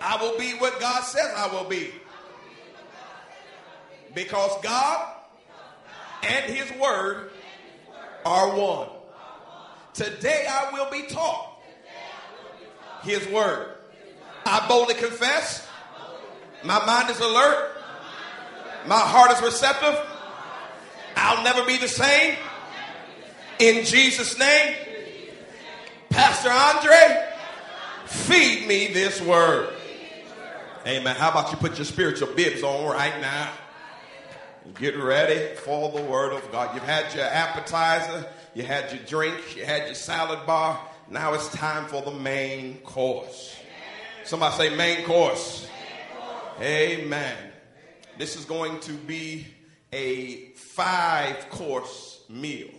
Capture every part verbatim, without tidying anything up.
I will be what God says I will be. Because God and his word are one. Today I will be taught his word. I boldly confess. My mind is alert. My heart is receptive. I'll never be the same. In Jesus' name. Pastor Andre, feed me this word. Amen. How about you put your spiritual bibs on right now? Get ready for the word of God. You've had your appetizer, you had your drink, you had your salad bar. Now it's time for the main course. Somebody say main course. Amen. This is going to be a five course meal.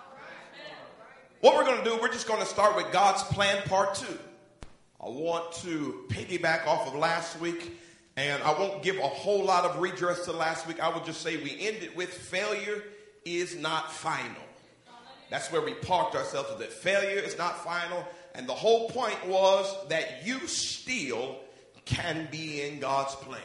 What we're going to do, we're just going to start with God's plan part two. I want to piggyback off of last week, and I won't give a whole lot of redress to last week. I would just say we ended with failure is not final. That's where we parked ourselves, that failure is not final. And the whole point was that you still can be in God's plan.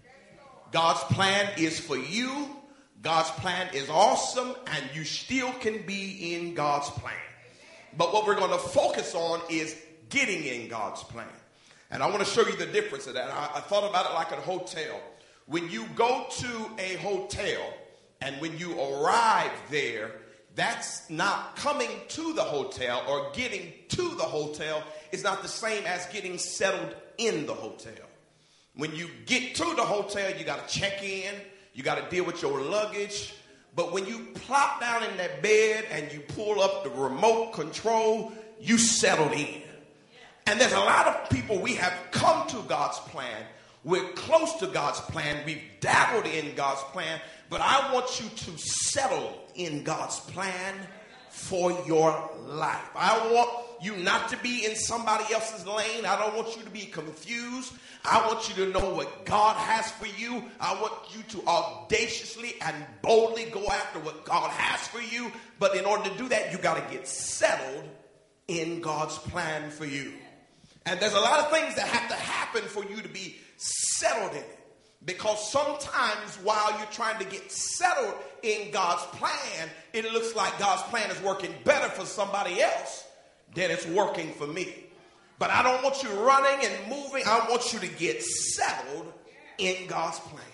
God's plan is for you. God's plan is awesome, and you still can be in God's plan. But what we're going to focus on is getting in God's plan. And I want to show you the difference of that. I, I thought about it like a hotel. When you go to a hotel and when you arrive there, that's not coming to the hotel or getting to the hotel is not the same as getting settled in the hotel. When you get to the hotel, you got to check in. You got to deal with your luggage. But when you plop down in that bed and you pull up the remote control, you settled in. And there's a lot of people, we have come to God's plan. We're close to God's plan. We've dabbled in God's plan. But I want you to settle in God's plan for your life. I want you not to be in somebody else's lane. I don't want you to be confused. I want you to know what God has for you. I want you to audaciously and boldly go after what God has for you. But in order to do that, you got to get settled in God's plan for you. And there's a lot of things that have to happen for you to be settled in it. Because sometimes while you're trying to get settled in God's plan, it looks like God's plan is working better for somebody else than it's working for me. But I don't want you running and moving. I want you to get settled in God's plan.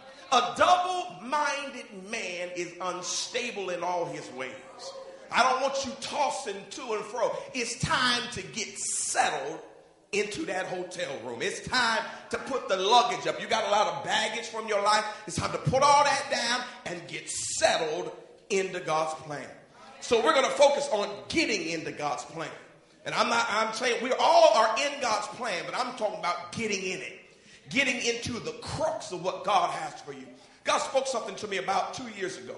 A double-minded man is unstable in all his ways. I don't want you tossing to and fro. It's time to get settled into that hotel room. It's time to put the luggage up. You got a lot of baggage from your life. It's time to put all that down and get settled into God's plan. So we're going to focus on getting into God's plan. And I'm not, I'm saying we all are in God's plan, but I'm talking about getting in it. Getting into the crux of what God has for you. God spoke something to me about two years ago.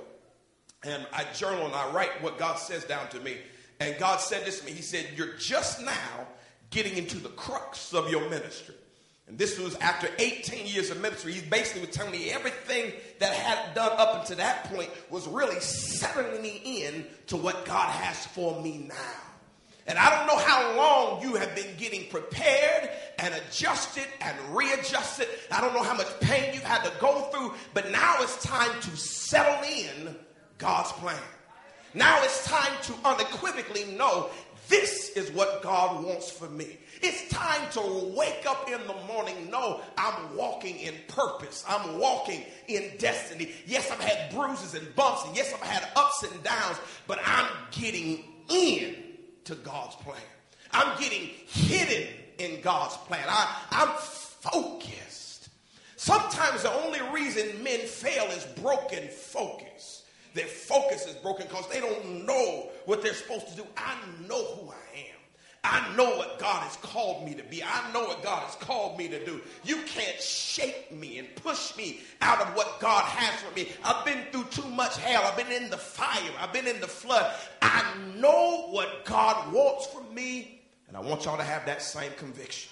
And I journal and I write what God says down to me. And God said this to me. He said, you're just now getting into the crux of your ministry. And this was after eighteen years of ministry. He basically was telling me everything that I had done up until that point was really settling me in to what God has for me now. And I don't know how long you have been getting prepared and adjusted and readjusted. I don't know how much pain you've had to go through, but now it's time to settle in God's plan. Now it's time to unequivocally know this is what God wants for me. It's time to wake up in the morning, know I'm walking in purpose. I'm walking in destiny. Yes, I've had bruises and bumps, and yes, I've had ups and downs, but I'm getting in to God's plan. I'm getting hidden in God's plan. I, I'm focused. Sometimes the only reason men fail is broken focus. Their focus is broken because they don't know what they're supposed to do. I know who I am. I know what God has called me to be. I know what God has called me to do. You can't shake me and push me out of what God has for me. I've been through too much hell. I've been in the fire. I've been in the flood. I know what God wants from me, and I want y'all to have that same conviction.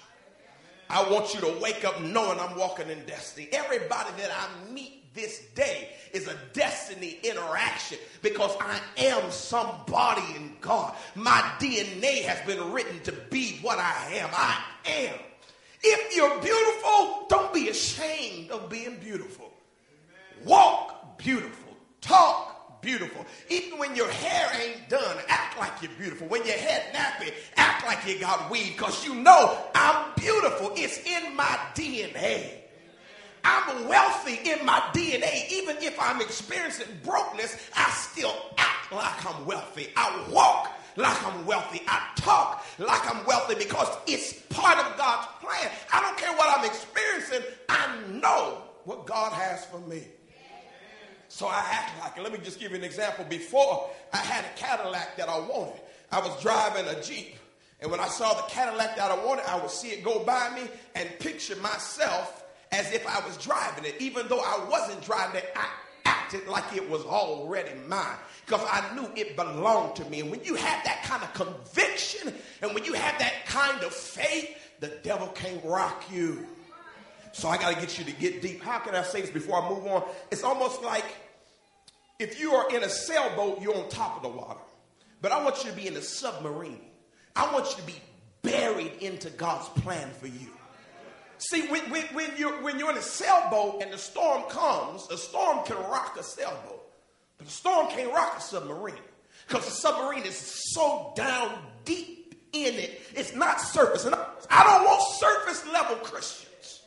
I want you to wake up knowing I'm walking in destiny. Everybody that I meet this day is a destiny interaction because I am somebody in God. My D N A has been written to be what I am. I am. If you're beautiful, don't be ashamed of being beautiful. Walk beautiful. Talk beautiful. Even when your hair ain't done, act like you're beautiful. When your head nappy, act like you got weed, because you know I'm beautiful. It's in my D N A. I'm wealthy in my D N A. Even if I'm experiencing brokenness, I still act like I'm wealthy. I walk like I'm wealthy. I talk like I'm wealthy, because it's part of God's plan. I don't care what I'm experiencing. I know what God has for me. So I act like it. Let me just give you an example. Before, I had a Cadillac that I wanted. I was driving a Jeep. And when I saw the Cadillac that I wanted, I would see it go by me and picture myself as if I was driving it. Even though I wasn't driving it, I acted like it was already mine, because I knew it belonged to me. And when you have that kind of conviction, and when you have that kind of faith, the devil can't rock you. So I got to get you to get deep. How can I say this before I move on? It's almost like if you are in a sailboat, you're on top of the water. But I want you to be in a submarine. I want you to be buried into God's plan for you. See, when, when, when, you're, when you're in a sailboat and the storm comes, a storm can rock a sailboat. But a storm can't rock a submarine, because the submarine is so down deep in it. It's not surface. And I don't want surface level Christians.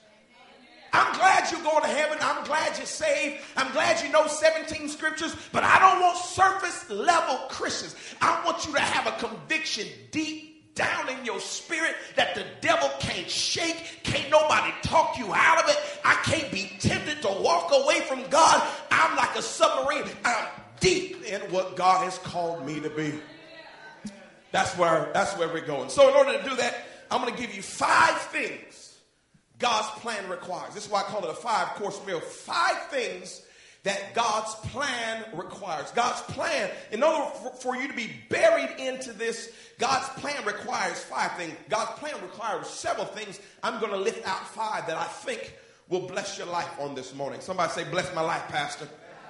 I'm glad you're going to heaven. I'm glad you're saved. I'm glad you know seventeen scriptures. But I don't want surface level Christians. I want you to have a conviction deep down in your spirit that the devil can't shake. Can't nobody talk you out of it. I can't be tempted to walk away from God. I'm like a submarine. I'm deep in what God has called me to be. That's where, that's where we're going. So in order to do that, I'm going to give you five things God's plan requires. This is why I call it a five-course meal. Five things that God's plan requires. God's plan, in order for, for you to be buried into this, God's plan requires five things. God's plan requires several things. I'm going to lift out five that I think will bless your life on this morning. Somebody say, bless my life, Pastor.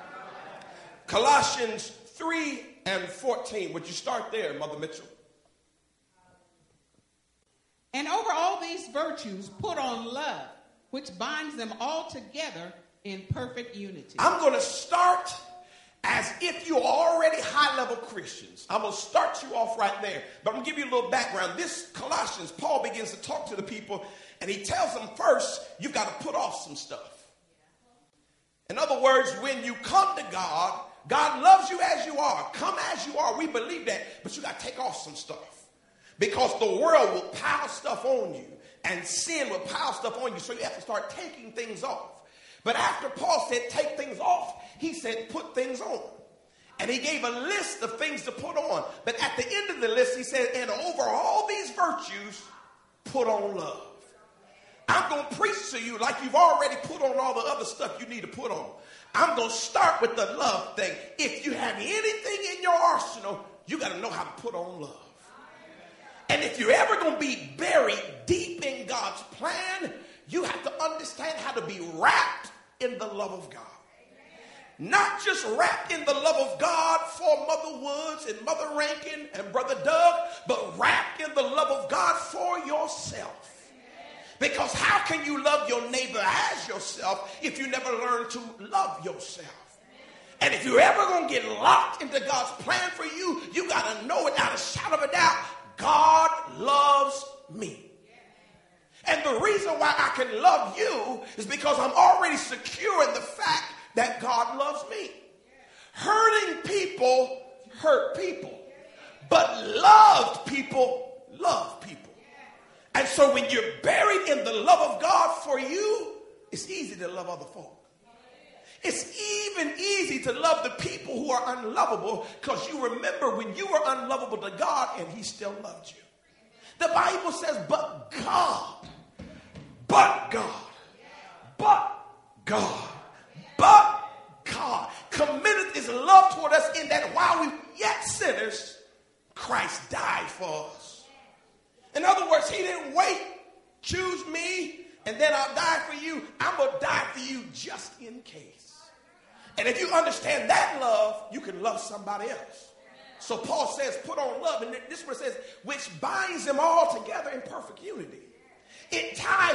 Colossians three and fourteen. Would you start there, Mother Mitchell? And over all these virtues, put on love, which binds them all together in perfect unity. I'm going to start as if you're already high-level Christians. I'm going to start you off right there. But I'm going to give you a little background. This Colossians, Paul begins to talk to the people, and he tells them first, you've got to put off some stuff. In other words, when you come to God, God loves you as you are. Come as you are. We believe that. But you got to take off some stuff. Because the world will pile stuff on you, and sin will pile stuff on you. So you have to start taking things off. But after Paul said take things off, he said put things on. And he gave a list of things to put on. But at the end of the list, he said, and over all these virtues, put on love. I'm going to preach to you like you've already put on all the other stuff you need to put on. I'm going to start with the love thing. If you have anything in your arsenal, you got to know how to put on love. And if you're ever going to be buried deep in God's plan, you have to understand how to be wrapped in the love of God. Not just wrapped in the love of God for Mother Woods and Mother Rankin and Brother Doug, but wrapped in the love of God for yourself. Because how can you love your neighbor as yourself if you never learn to love yourself? And if you're ever going to get locked into God's plan for you, you got to know without a shadow of a doubt, God loves me. And the reason why I can love you is because I'm already secure in the fact that God loves me. Hurting people hurt people, but loved people love people. And so when you're buried in the love of God for you, it's easy to love other folk. It's even easy to love the people who are unlovable, because you remember when you were unlovable to God and he still loved you. The Bible says, but God, but God, but God, but God committed his love toward us in that while we were yet sinners, Christ died for us. In other words, he didn't wait, choose me, and then I'll die for you. I'm going to die for you just in case. And if you understand that love, you can love somebody else. So Paul says, put on love. And this one says, which binds them all together in perfect unity. It ties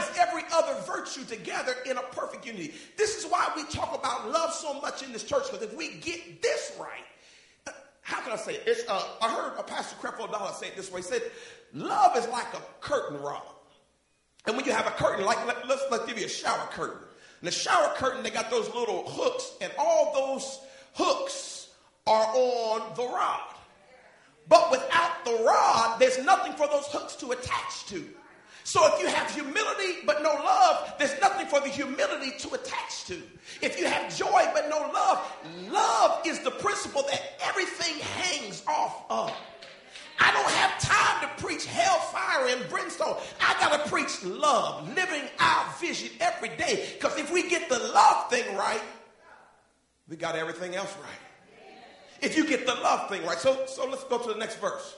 other virtue together in a perfect unity. This is why we talk about love so much in this church, because if we get this right, how can I say it? It's, uh, I heard a Pastor Creflo Dollar say it this way. He said, love is like a curtain rod. And when you have a curtain, like let, let's, let's give you a shower curtain. And the shower curtain, they got those little hooks, and all those hooks are on the rod. But without the rod, there's nothing for those hooks to attach to. So if you have humility but no love, there's nothing for the humility to attach to. If you have joy but no love, love is the principle that everything hangs off of. I don't have time to preach hellfire and brimstone. I got to preach love, living our vision every day. Because if we get the love thing right, we got everything else right. If you get the love thing right. So, so let's go to the next verse.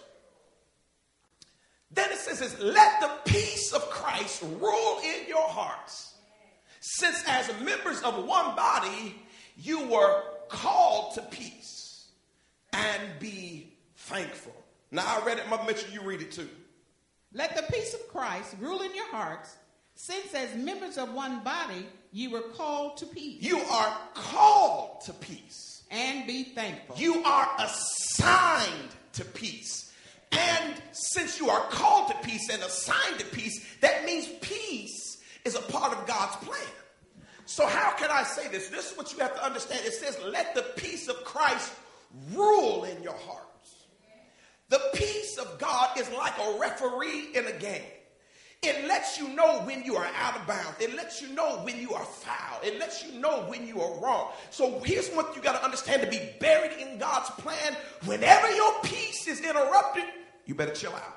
Then it says, this, let the peace of Christ rule in your hearts. Since as members of one body, you were called to peace, and be thankful. Now, I read it. Mother Mitchell, you read it too. Let the peace of Christ rule in your hearts, since as members of one body, you were called to peace. You are called to peace. And be thankful. You are assigned to peace. And since you are called to peace and assigned to peace, that means peace is a part of God's plan. So how can I say this? This is what you have to understand. It says, let the peace of Christ rule in your heart. The peace of God is like a referee in a game. It lets you know when you are out of bounds. It lets you know when you are foul. It lets you know when you are wrong. So here's what you got to understand to be buried in God's plan. Whenever your peace is interrupted, you better chill out.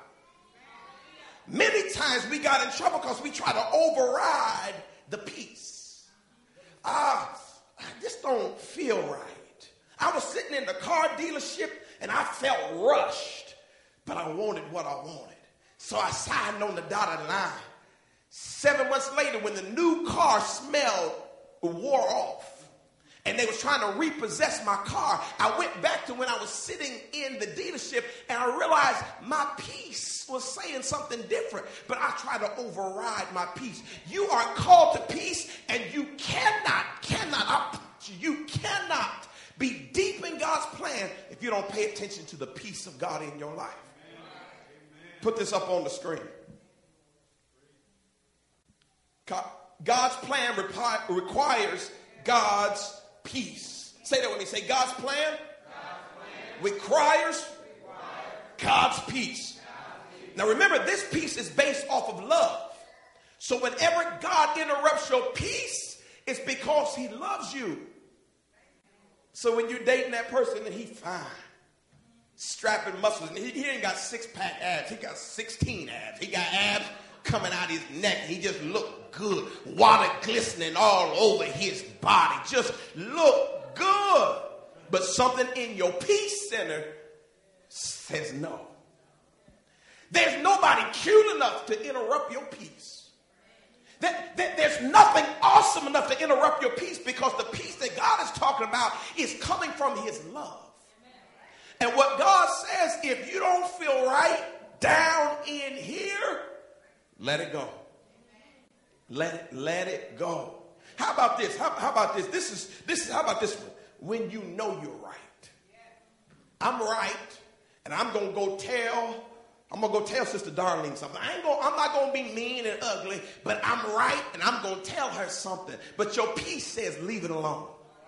Many times we got in trouble because we try to override the peace. Ah, I just don't feel right. I was sitting in the car dealership and I felt rushed, but I wanted what I wanted. So I signed on the dotted line. Seven months later, when the new car smelled wore off and they was trying to repossess my car, I went back to when I was sitting in the dealership and I realized my peace was saying something different, but I tried to override my peace. You are called to peace, and you cannot, cannot, I, you cannot be deep in God's plan if you don't pay attention to the peace of God in your life. Put this up on the screen. God's plan repi- requires God's peace. Say that with me. Say, God's plan, God's plan requires, requires God's peace. God's peace. Now remember, this peace is based off of love. So whenever God interrupts your peace, it's because he loves you. So when you're dating that person and he's fine, strapping muscles, and he, he ain't got six-pack abs, he got sixteen abs. He got abs coming out his neck. He just look good. Water glistening all over his body. Just look good. But something in your peace center says no. There's nobody cute enough to interrupt your peace. That, that there's nothing awesome enough to interrupt your peace, because the peace that God is talking about is coming from his love. And what God says, if you don't feel right down in here, let it go. Let it, let it go. How about this? How, how about this? This is, this is, how about this one? When you know you're right. I'm right, and I'm going to go tell, I'm going to go tell Sister Darlene something. I ain't gonna, I'm not going to be mean and ugly, but I'm right, and I'm going to tell her something. But your peace says, leave it alone.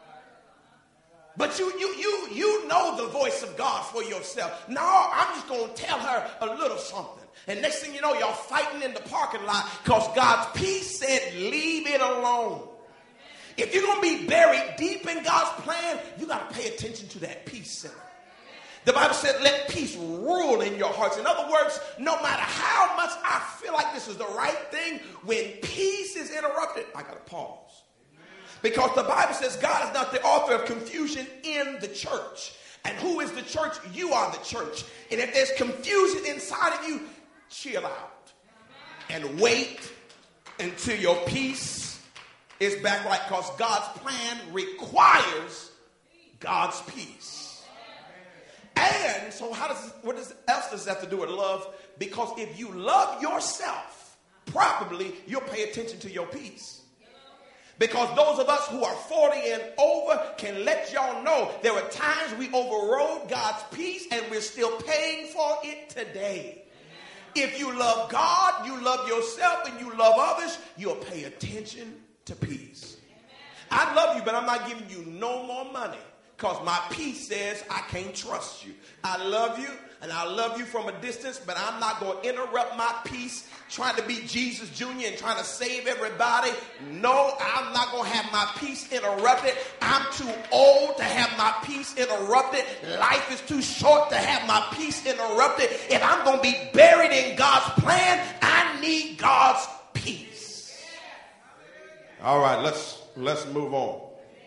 But you, you, you, you know the voice of God for yourself. No, I'm just going to tell her a little something. And next thing you know, y'all fighting in the parking lot because God's peace said, leave it alone. If you're going to be buried deep in God's plan, you got to pay attention to that peace center. The Bible said, let peace rule in your hearts. In other words, no matter how much I feel like this is the right thing, when peace is interrupted, I got to pause. Because the Bible says God is not the author of confusion in the church. And who is the church? You are the church. And if there's confusion inside of you, chill out and wait until your peace is back right. Because God's plan requires God's peace. And so how does, what does, else does that have to do with love? Because if you love yourself, probably you'll pay attention to your peace. Because those of us who are forty and over can let y'all know there were times we overrode God's peace and we're still paying for it today. If you love God, you love yourself, and you love others, you'll pay attention to peace. I love you, but I'm not giving you no more money because my peace says I can't trust you. I love you, and I love you from a distance, but I'm not going to interrupt my peace trying to be Jesus Junior and trying to save everybody. No, I'm not going to have my peace interrupted. I'm too old to have my peace interrupted. Life is too short to have my peace interrupted. If I'm going to be buried in God's plan, I need God's peace. All right, let's let's move on.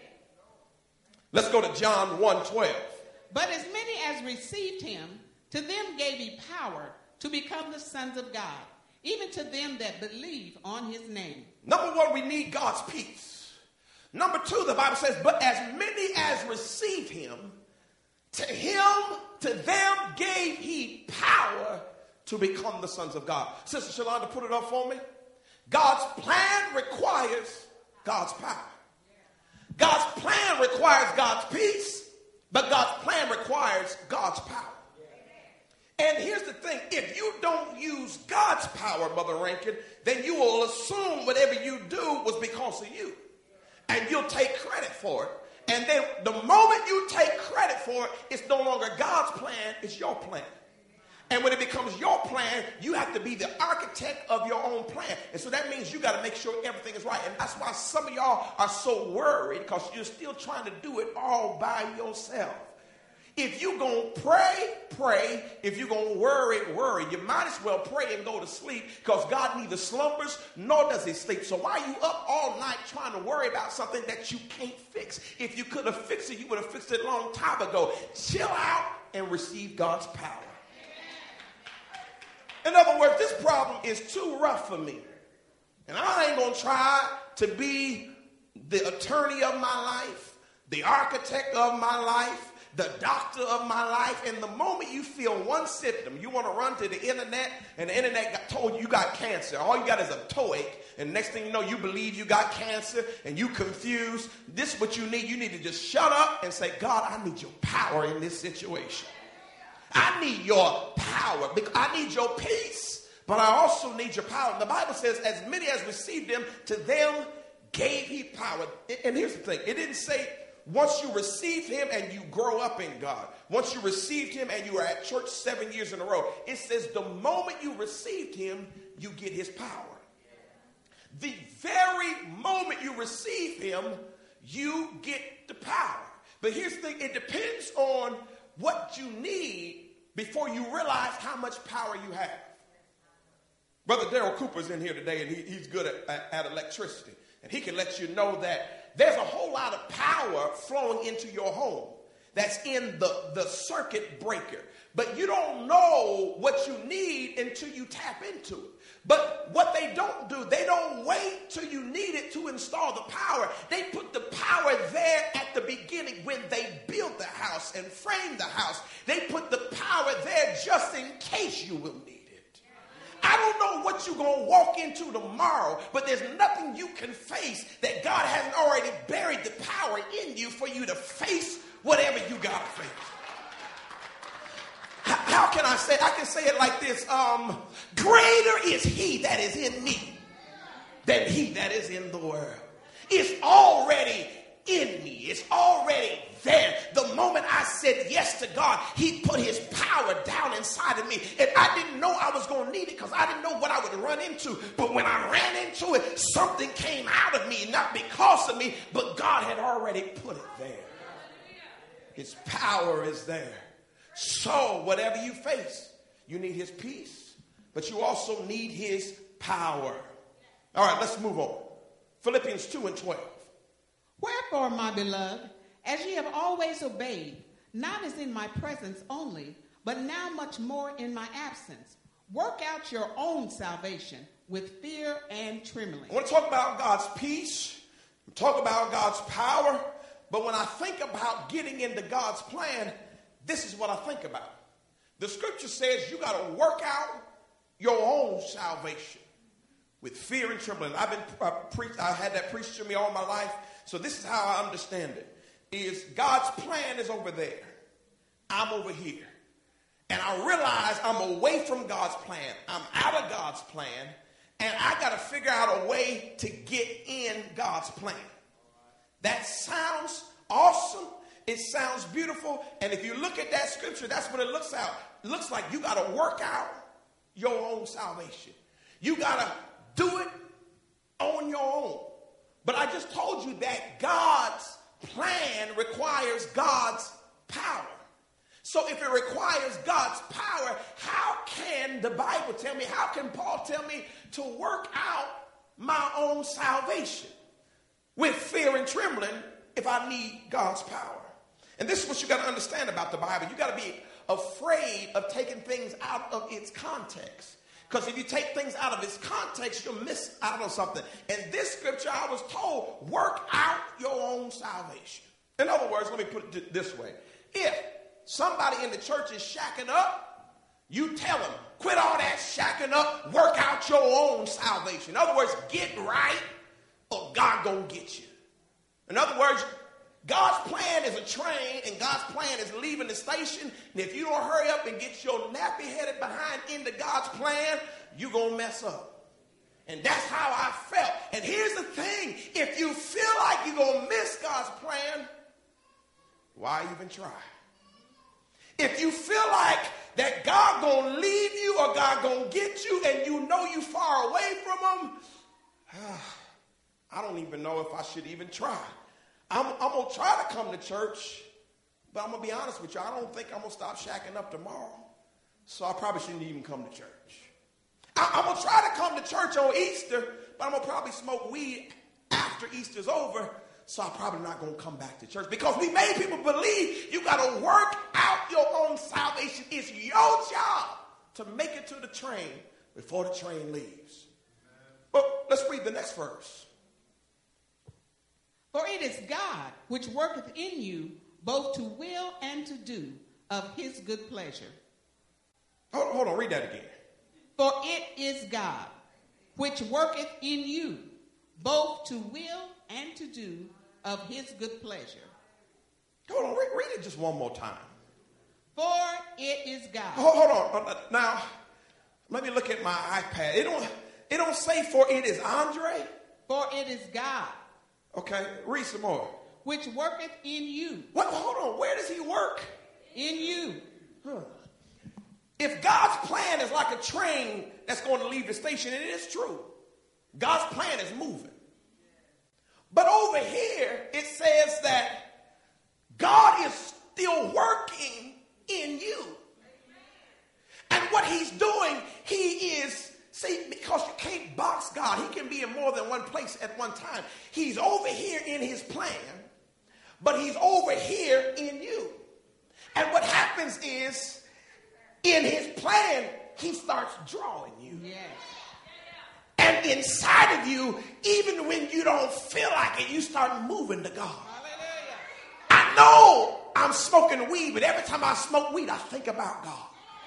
Let's go to John one twelve. But as many as received him, to them gave he power to become the sons of God, even to them that believe on his name. Number one, we need God's peace. Number two, the Bible says, but as many as received him, to him, to them gave he power to become the sons of God. Sister Shalonda, put it up for me. God's plan requires God's power. God's plan requires God's peace, but God's plan requires God's power. And here's the thing, if you don't use God's power, Mother Rankin, then you will assume whatever you do was because of you. And you'll take credit for it. And then the moment you take credit for it, it's no longer God's plan, it's your plan. And when it becomes your plan, you have to be the architect of your own plan. And so that means you got to make sure everything is right. And that's why some of y'all are so worried, because you're still trying to do it all by yourself. If you're going to pray, pray. If you're going to worry, worry. You might as well pray and go to sleep, because God neither slumbers nor does he sleep. So why are you up all night trying to worry about something that you can't fix? If you could have fixed it, you would have fixed it a long time ago. Chill out and receive God's power. In other words, this problem is too rough for me. And I ain't going to try to be the attorney of my life, the architect of my life, the doctor of my life. And the moment you feel one symptom, you want to run to the internet, and the internet got told you you got cancer. All you got is a toe ache. And next thing you know, you believe you got cancer and you confused. This is what you need. You need to just shut up and say, God, I need your power in this situation. I need your power. I need your peace, but I also need your power. And the Bible says, as many as received him, to them gave he power. And here's the thing. It didn't say once you received him and you grow up in God. Once you received him and you are at church seven years in a row. It says the moment you received him, you get his power. The very moment you receive him, you get the power. But here's the thing. It depends on what you need before you realize how much power you have. Brother Daryl Cooper's in here today, and he, he's good at, at, at electricity. And he can let you know that there's a whole lot of power flowing into your home that's in the, the circuit breaker. But you don't know what you need until you tap into it. But what they don't do, they don't wait till you need it to install the power. They put the power there at the beginning when they build the house and frame the house. They put the power there just in case you will need it. I don't know what you're going to walk into tomorrow, but there's nothing you can face that God hasn't already buried the power in you for you to face whatever you got to face. How can I say it? I can say it like this. Um, greater is he that is in me than he that is in the world. It's already in me. It's already there. The moment I said yes to God, he put his power down inside of me. And I didn't know I was going to need it because I didn't know what I would run into. But when I ran into it, something came out of me, not because of me, but God had already put it there. His power is there. So whatever you face, you need his peace, but you also need his power. All right, let's move on. Philippians two and twelve. Wherefore, my beloved, as ye have always obeyed, not as in my presence only, but now much more in my absence, work out your own salvation with fear and trembling. I want to talk about God's peace, talk about God's power, but when I think about getting into God's plan, this is what I think about. The scripture says you got to work out your own salvation with fear and trembling. I've been uh, preached, I had that preached to me all my life. So this is how I understand it. Is God's plan is over there. I'm over here. And I realize I'm away from God's plan. I'm out of God's plan. And I got to figure out a way to get in God's plan. That sounds awesome. It sounds beautiful. And if you look at that scripture, that's what it looks out. It looks like you got to work out your own salvation. You got to do it on your own. But I just told you that God's plan requires God's power. So if it requires God's power, how can the Bible tell me, how can Paul tell me to work out my own salvation with fear and trembling if I need God's power? And this is what you got to understand about the Bible. You got to be afraid of taking things out of its context. Because if you take things out of its context, you'll miss out on something. And this scripture, I was told, work out your own salvation. In other words, let me put it this way. If somebody in the church is shacking up, you tell them, quit all that shacking up, work out your own salvation. In other words, get right or God gonna get you. In other words, God's plan is a train and God's plan is leaving the station. And if you don't hurry up and get your nappy headed behind into God's plan, you're gonna mess up. And that's how I felt. And here's the thing, if you feel like you're gonna miss God's plan, why even try? If you feel like that God gonna leave you or God gonna get you and you know you far away from him, I don't even know if I should even try. I'm, I'm gonna try to come to church, but I'm gonna be honest with you, I don't think I'm gonna stop shacking up tomorrow. So I probably shouldn't even come to church. I, I'm gonna try to come to church on Easter, but I'm gonna probably smoke weed after Easter's over. So I'm probably not going to come back to church because we made people believe you got to work out your own salvation. It's your job to make it to the train before the train leaves. But let's read the next verse. For it is God which worketh in you both to will and to do of his good pleasure. Hold, hold on, read that again. For it is God which worketh in you both to will and to do of his good pleasure. Hold on, read, read it just one more time. For it is God. Hold, hold on. Now, let me look at my iPad. It don't, it don't say for it is Andre. For it is God. Okay, read some more. Which worketh in you. What? Hold on, where does he work? In you. Huh. If God's plan is like a train that's going to leave the station, and it is true. God's plan is moving. But over here, it says that God is still working in you. And what he's doing, he is, see, because you can't box God. He can be in more than one place at one time. He's over here in his plan, but he's over here in you. And what happens is, in his plan, he starts drawing you. Yes. And inside of you, even when you don't feel like it, you start moving to God. Hallelujah. I know I'm smoking weed, but every time I smoke weed, I think about God.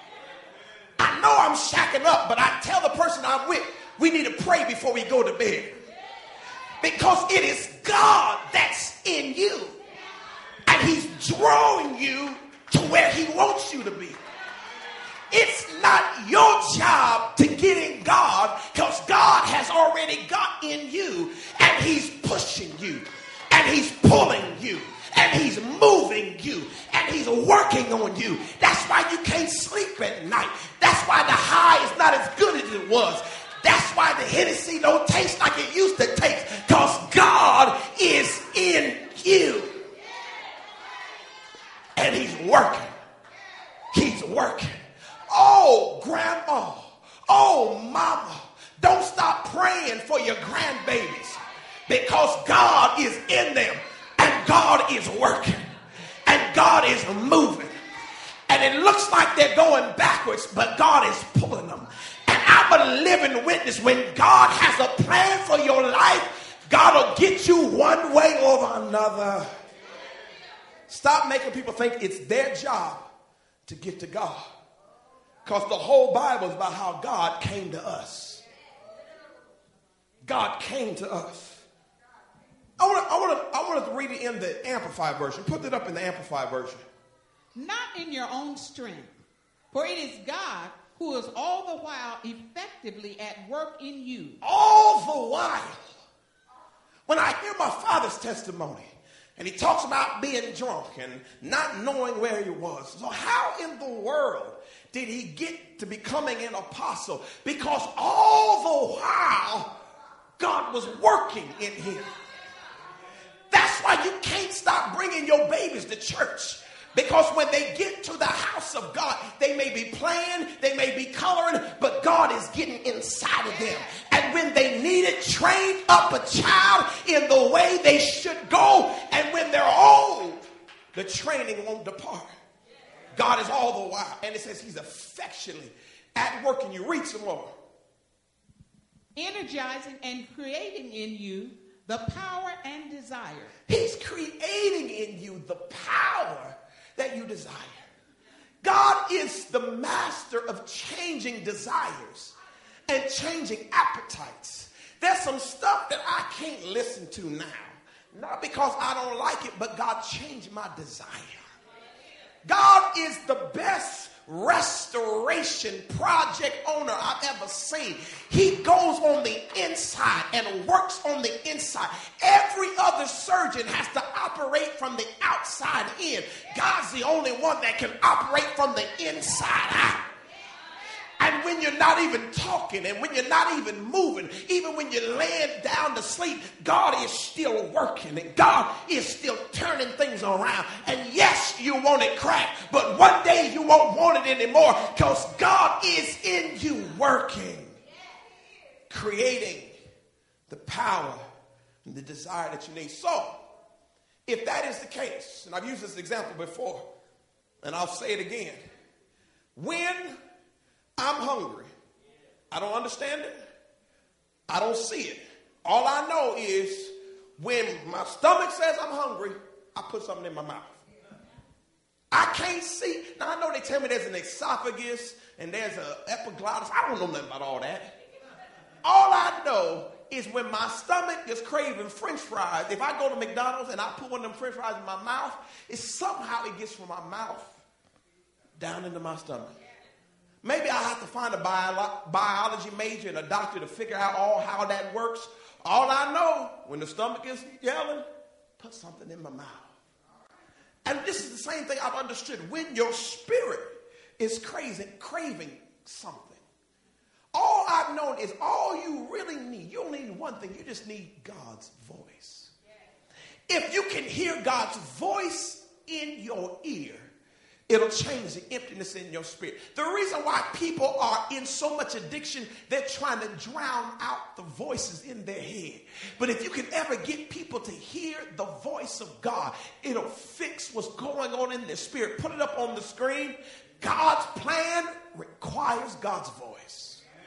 I know I'm shacking up, but I tell the person I'm with, we need to pray before we go to bed. Because it is God that's in you. And he's drawing you to where he wants you to be. It's not your job to get in God because God has already got in you and he's pushing you and he's pulling you and he's moving you and he's working on you. That's why you can't sleep at night. That's why the high is not as good as it was. That's why the Hennessy don't taste like it used to taste because God is in you and he's working. He's working. Oh, grandma. Oh, mama. Don't stop praying for your grandbabies because God is in them and God is working and God is moving. And it looks like they're going backwards, but God is pulling them. And I'm a living witness. When God has a plan for your life, God will get you one way or another. Stop making people think it's their job to get to God. Because the whole Bible is about how God came to us. God came to us. I want to I want to I want to read it in the Amplified version. Put it up in the Amplified version. Not in your own strength, for it is God who is all the while effectively at work in you. All the while. When I hear my father's testimony, and he talks about being drunk and not knowing where he was. So how in the world did he get to becoming an apostle? Because all the while, God was working in him. That's why you can't stop bringing your babies to church. Because when they get to the house of God, they may be playing, they may be coloring, but God is getting inside of them. And when they need it, train up a child in the way they should go. And when they're old, the training won't depart. God is all the while. And it says he's affectionately at work in you. Read some more. Energizing and creating in you the power and desire. He's creating in you the power that you desire. God is the master of changing desires and changing appetites. There's some stuff that I can't listen to now. Not because I don't like it, but God changed my desire. God is the best restoration project owner I've ever seen. He goes on the inside and works on the inside. Every other surgeon has to operate from the outside in. God's the only one that can operate from the inside out. And when you're not even talking and when you're not even moving, even when you're laying down to sleep, God is still working and God is still turning things around. And yes, you want it cracked, but one day you won't want it anymore because God is in you working, creating the power and the desire that you need. So, if that is the case, and I've used this example before, and I'll say it again, when I'm hungry, I don't understand it, I don't see it. All I know is when my stomach says I'm hungry, I put something in my mouth. I can't see. Now, I know they tell me there's an esophagus and there's an epiglottis. I don't know nothing about all that. All I know is when my stomach is craving French fries, if I go to McDonald's and I put one of them French fries in my mouth, it somehow it gets from my mouth down into my stomach. Maybe I have to find a bio- biology major and a doctor to figure out all how that works. All I know, when the stomach is yelling, put something in my mouth. And this is the same thing I've understood. When your spirit is crazy, craving something, all I've known is all you really need, you don't need one thing, you just need God's voice. If you can hear God's voice in your ear, it'll change the emptiness in your spirit. The reason why people are in so much addiction, they're trying to drown out the voices in their head. But if you can ever get people to hear the voice of God, it'll fix what's going on in their spirit. Put it up on the screen. God's plan requires God's voice.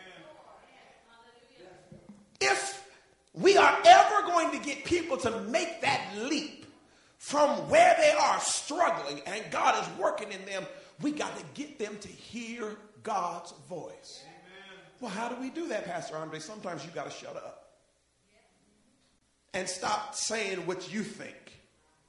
If we are ever going to get people to make that leap from where they are struggling and God is working in them, we got to get them to hear God's voice. Amen. Well, how do we do that, Pastor Andre? Sometimes you got to shut up and stop saying what you think.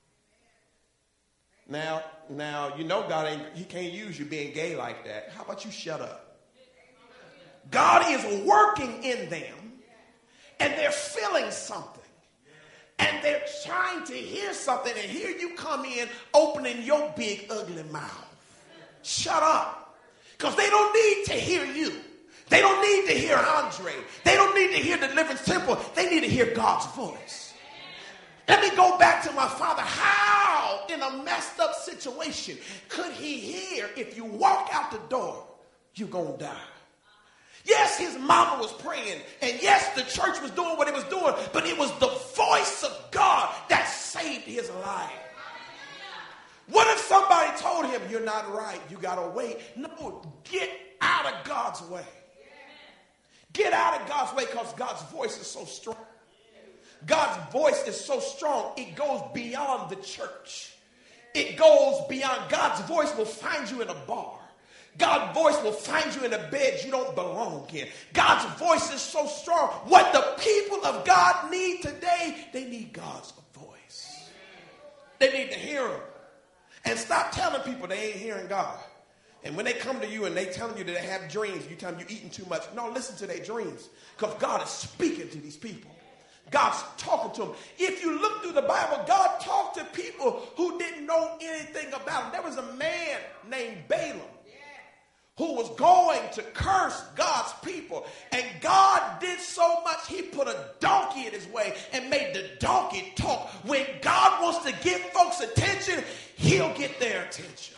Now, now you know God ain't, he can't use you being gay like that. How about you shut up? God is working in them and they're feeling something. And they're trying to hear something, and here you come in opening your big ugly mouth. Shut up. Because they don't need to hear you. They don't need to hear Andre. They don't need to hear Deliverance Temple. They need to hear God's voice. Let me go back to my father. How, in a messed up situation, could he hear if you walk out the door, you're going to die? Yes, his mama was praying, and yes, the church was doing what it was doing, but it was the voice of God that saved his life. What if somebody told him, you're not right, you got to wait? No, get out of God's way. Get out of God's way because God's voice is so strong. God's voice is so strong, it goes beyond the church. It goes beyond. God's voice will find you in a bar. God's voice will find you in a bed you don't belong in. God's voice is so strong. What the people of God need today, they need God's voice. They need to hear him. And stop telling people they ain't hearing God. And when they come to you and they telling you that they have dreams, you tell them you're eating too much. No, listen to their dreams, because God is speaking to these people. God's talking to them. If you look through the Bible, God talked to people who didn't know anything about him. There was a man named Balaam who was going to curse God's people. And God did so much, he put a donkey in his way and made the donkey talk. When God wants to get folks' attention, he'll get their attention.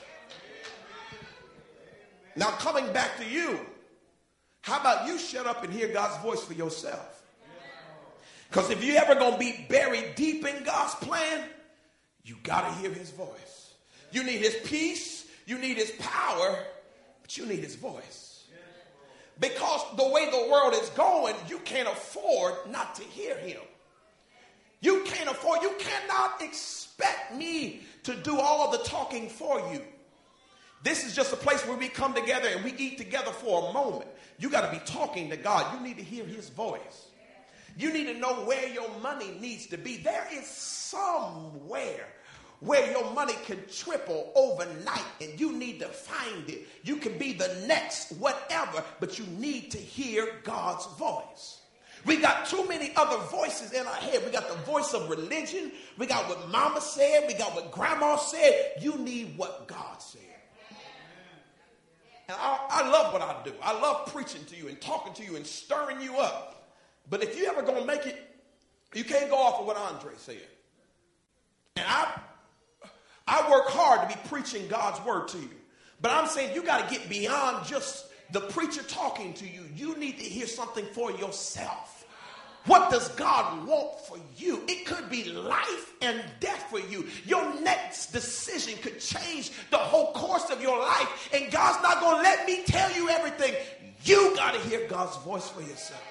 Now, coming back to you, how about you shut up and hear God's voice for yourself? Because if you're ever going to be buried deep in God's plan, you got to hear his voice. You need his peace, you need his power, but you need his voice. Because the way the world is going, you can't afford not to hear him. You can't afford, you cannot expect me to do all of the talking for you. This is just a place where we come together and we eat together for a moment. You got to be talking to God. You need to hear his voice. You need to know where your money needs to be. There is somewhere where your money can triple overnight, and you need to find it. You can be the next whatever, but you need to hear God's voice. We got too many other voices in our head. We got the voice of religion. We got what mama said. We got what grandma said. You need what God said. And I, I love what I do. I love preaching to you and talking to you and stirring you up. But if you ever going to make it, you can't go off of what Andre said. And I, I work hard to be preaching God's word to you. But I'm saying you got to get beyond just the preacher talking to you. You need to hear something for yourself. What does God want for you? It could be life and death for you. Your next decision could change the whole course of your life. And God's not going to let me tell you everything. You got to hear God's voice for yourself.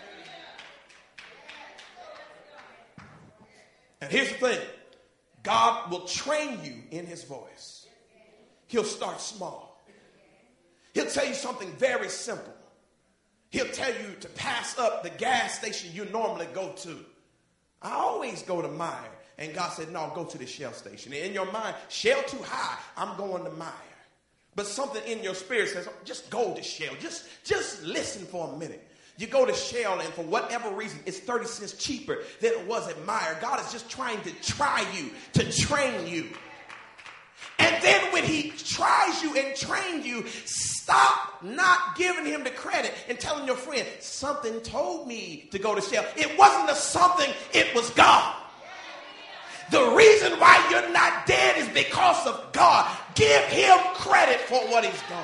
And here's the thing. God will train you in his voice. He'll start small. He'll tell you something very simple. He'll tell you to pass up the gas station you normally go to. I always go to Meijer. And God said, no, go to the Shell station. And in your mind, Shell too high, I'm going to Meijer. But something in your spirit says, just go to Shell. Just, just listen for a minute. You go to Shell, and for whatever reason, it's thirty cents cheaper than it was at Meijer. God is just trying to try you, to train you. And then when he tries you and trains you, stop not giving him the credit and telling your friend, something told me to go to Shell. It wasn't a something, it was God. The reason why you're not dead is because of God. Give him credit for what he's done.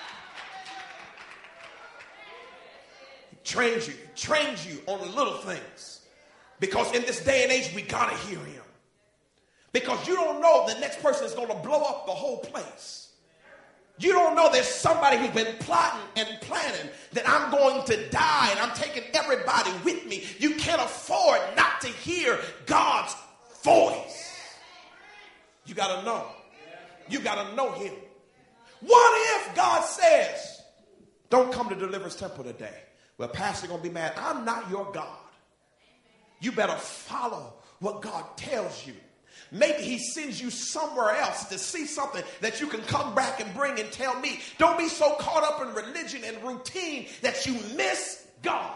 He trains you, trains you on the little things. Because in this day and age, we got to hear him. Because you don't know the next person is going to blow up the whole place. You don't know there's somebody who's been plotting and planning that I'm going to die and I'm taking everybody with me. You can't afford not to hear God's voice. You got to know. You got to know him. What if God says, don't come to Deliverance Temple today? Well, pastor going to be mad. I'm not your God. You better follow what God tells you. Maybe he sends you somewhere else to see something that you can come back and bring and tell me. Don't be so caught up in religion and routine that you miss God.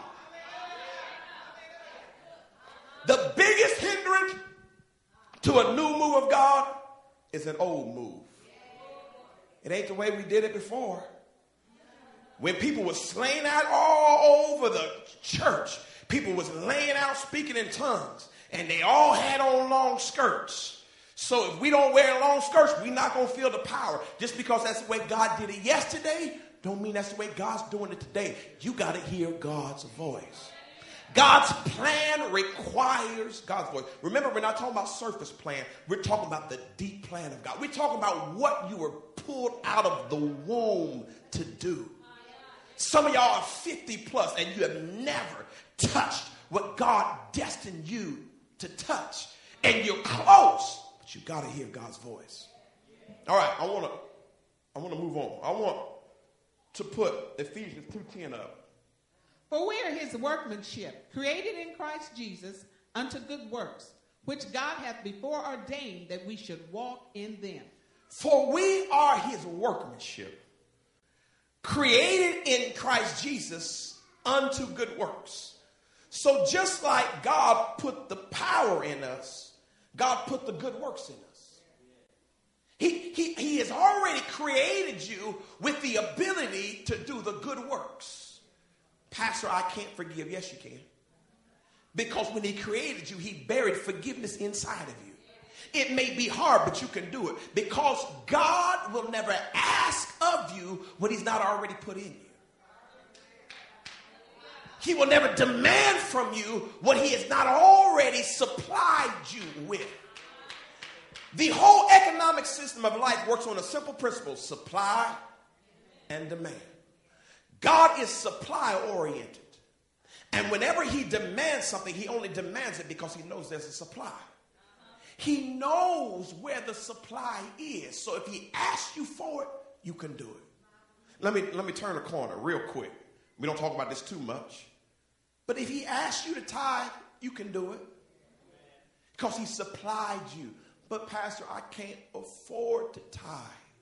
The biggest hindrance to a new move of God is an old move. It ain't the way we did it before. When people were slaying out all over the church, people was laying out speaking in tongues. And they all had on long skirts. So if we don't wear long skirts, we're not going to feel the power. Just because that's the way God did it yesterday, don't mean that's the way God's doing it today. You got to hear God's voice. God's plan requires God's voice. Remember, we're not talking about surface plan. We're talking about the deep plan of God. We're talking about what you were pulled out of the womb to do. Some of y'all are fifty plus and you have never touched what God destined you to touch. And you're close, but you got to hear God's voice. All right, I want to I want to move on. I want to put Ephesians two ten up. For we are his workmanship, created in Christ Jesus unto good works, which God hath before ordained that we should walk in them. For we are his workmanship, created in Christ Jesus unto good works. So just like God put the power in us, God put the good works in us. He, he, he has already created you with the ability to do the good works. Pastor, I can't forgive. Yes, you can. Because when he created you, he buried forgiveness inside of you. It may be hard, but you can do it. Because God will never ask of you what he's not already put in you. He will never demand from you what he has not already supplied you with. The whole economic system of life works on a simple principle: supply and demand. God is supply oriented. And whenever he demands something, he only demands it because he knows there's a supply. He knows where the supply is. So if he asks you for it, you can do it. Let me, let me turn a corner real quick. We don't talk about this too much. But if he asks you to tithe, you can do it. Because he supplied you. But Pastor, I can't afford to tithe.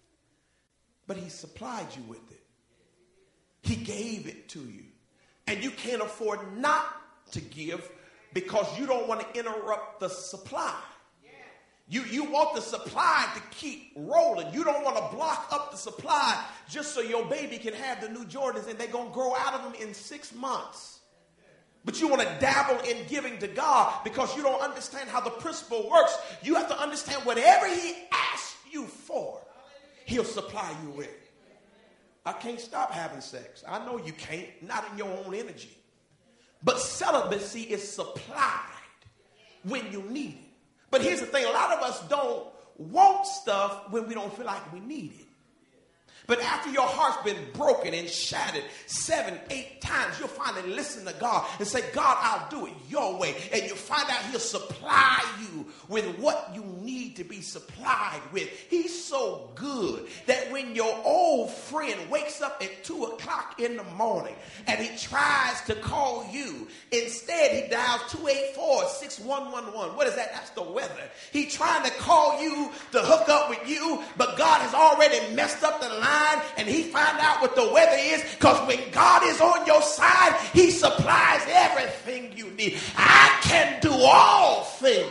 But he supplied you with it. He gave it to you. And you can't afford not to give because you don't want to interrupt the supply. You, you want the supply to keep rolling. You don't want to block up the supply just so your baby can have the new Jordans and they're going to grow out of them in six months. But you want to dabble in giving to God because you don't understand how the principle works. You have to understand whatever he asks you for, he'll supply you with. I can't stop having sex. I know you can't, not in your own energy. But celibacy is supplied when you need it. But here's the thing, a lot of us don't want stuff when we don't feel like we need it. But after your heart's been broken and shattered seven, eight times, you'll finally listen to God and say, God, I'll do it your way. And you'll find out he'll supply you with what you need to be supplied with. He's so good that when your old friend wakes up at two o'clock in the morning and he tries to call you, instead he dials two eight four, six one one one. What is that? That's the weather. He's trying to call you to hook up with you, but God has already messed up the line. And he found out what the weather is, because when God is on your side, he supplies everything you need. I can do all things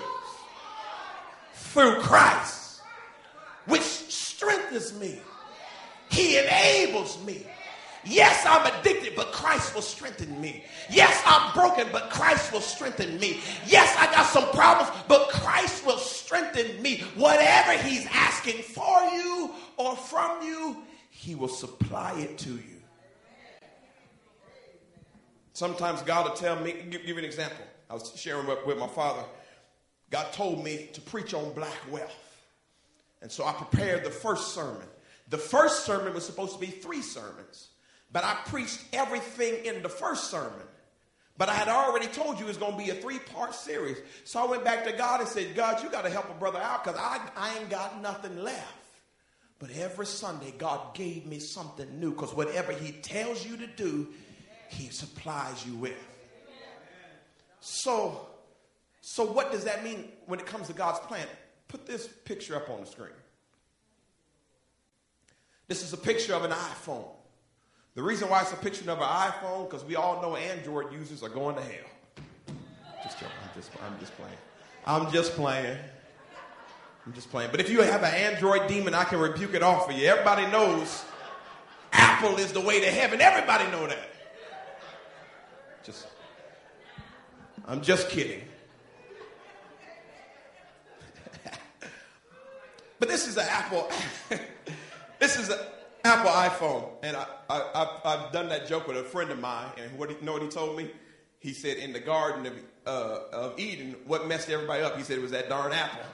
through Christ, which strengthens me. He enables me. Yes, I'm addicted, but Christ will strengthen me. Yes, I'm broken, but Christ will strengthen me. Yes, I got some problems, but Christ will strengthen me. Whatever he's asking for you or from you, he will supply it to you. Sometimes God will tell me, give, give you an example. I was sharing with, with my father. God told me to preach on black wealth. And so I prepared the first sermon. The first sermon was supposed to be three sermons. But I preached everything in the first sermon. But I had already told you it's going to be a three-part series. So I went back to God and said, God, you got to help a brother out because I, I ain't got nothing left. But every Sunday, God gave me something new, because whatever he tells you to do, he supplies you with. So, so what does that mean when it comes to God's plan? Put this picture up on the screen. This is a picture of an iPhone. The reason why it's a picture of an iPhone, because we all know Android users are going to hell. Just joking. I'm just, I'm just playing. I'm just playing. I'm just playing. But if you have an Android demon, I can rebuke it off for you. Everybody knows Apple is the way to heaven. Everybody know that. Just, I'm just kidding. But this is an Apple. This is an Apple iPhone. And I, I, I've, I've done that joke with a friend of mine. And what he, you know what he told me? He said in the Garden of, uh, of Eden, what messed everybody up? He said it was that darn apple.